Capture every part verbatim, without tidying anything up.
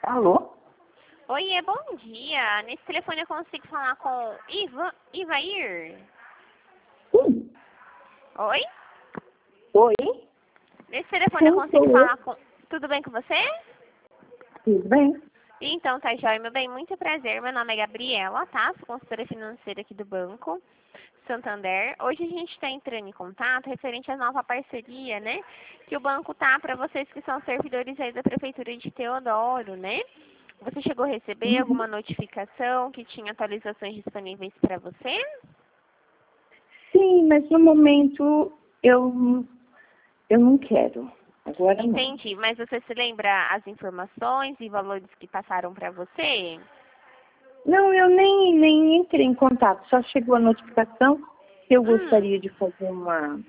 Alô? Oiê, bom dia. Nesse telefone eu consigo falar com Iva, Ivair? Sim. Oi? Oi? Nesse telefone eu Sim, consigo sou eu. falar com... Tudo bem com você? Tudo bem? Então, tá joia, meu bem. Muito prazer. Meu nome é Gabriela, tá? Sou consultora financeira aqui do Banco Santander. Hoje a gente está entrando em contato referente à nova parceria, né? Que o banco tá para vocês que são servidores aí da Prefeitura de Teodoro, né? Você chegou a receber Uhum. alguma notificação que tinha atualizações disponíveis para você? Sim, mas no momento eu, eu não quero. Agora não. Entendi, mas você se lembra as informações e valores que passaram para você? Não, eu nem, nem entrei em contato. Só chegou a notificação que eu Hum, gostaria de fazer uma,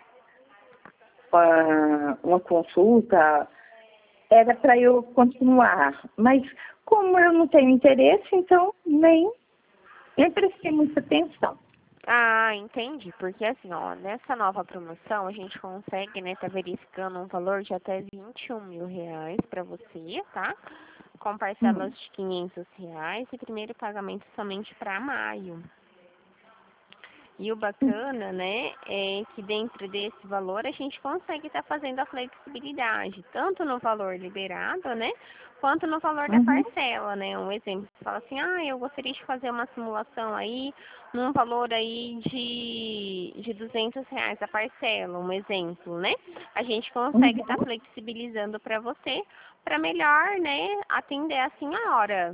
uma, uma consulta. Era para eu continuar. Mas como eu não tenho interesse, então nem, nem prestei muita atenção. ah, entendi, porque assim, ó, nessa nova promoção a gente consegue, né, tá verificando um valor de até vinte e um mil reais para você, tá? Com Hum. parcelas de quinhentos reais e primeiro pagamento somente para maio. E o bacana, né, é que dentro desse valor a gente consegue estar fazendo a flexibilidade, tanto no valor liberado, né, quanto no valor da Uhum. parcela, né. Um exemplo, você fala assim, ah, eu gostaria de fazer uma simulação aí, num valor aí de, de duzentos reais a parcela, um exemplo, né. A gente consegue estar Uhum. flexibilizando para você, para melhor, né, atender assim a hora,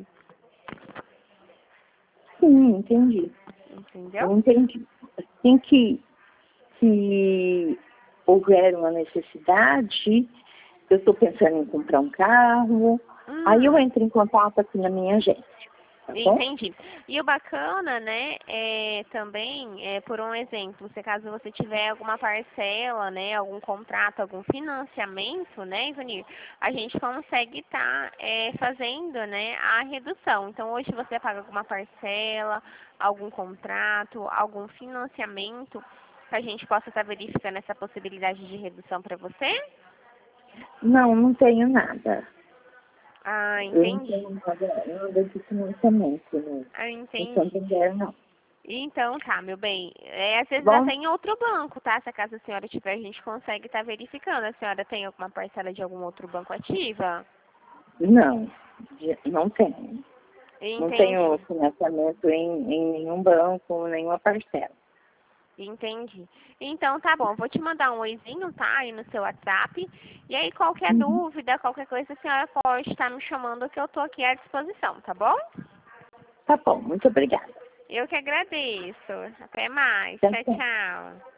Sim, entendi. entendeu? Eu entendi. Assim que, que houver uma necessidade, eu estou pensando em comprar um carro, aí eu Hum. entro em contato aqui na minha agência, tá bom? Entendi. E o bacana, né, é também, é, por um exemplo, se caso você tiver alguma parcela, né, algum contrato, algum financiamento, né, Ivanir, a gente consegue estar fazendo, né, a redução. Então, hoje você paga alguma parcela, algum contrato, algum financiamento, que a gente possa estar verificando essa possibilidade de redução para você? Não, não tenho nada. Ah, Eu não entendi. tenho nada, nada de financiamento no, Ah, no entendi. Santander, não. Então, tá, meu bem. É, às Tá vezes bom? até em outro banco, tá? Se acaso a senhora tiver, a gente consegue estar verificando. A senhora tem alguma parcela de algum outro banco ativa? Não, de- não tenho. Não tenho Entendi, financiamento em, em nenhum banco, nenhuma parcela. entendi. Então, tá bom. Vou te mandar um oizinho, tá? Aí no seu WhatsApp. E aí, qualquer Uhum. dúvida, qualquer coisa, a senhora pode estar me chamando que eu tô aqui à disposição, tá bom? Tá bom, muito obrigada. Eu que agradeço. Até mais. Tchau, Tchau, tchau. tchau.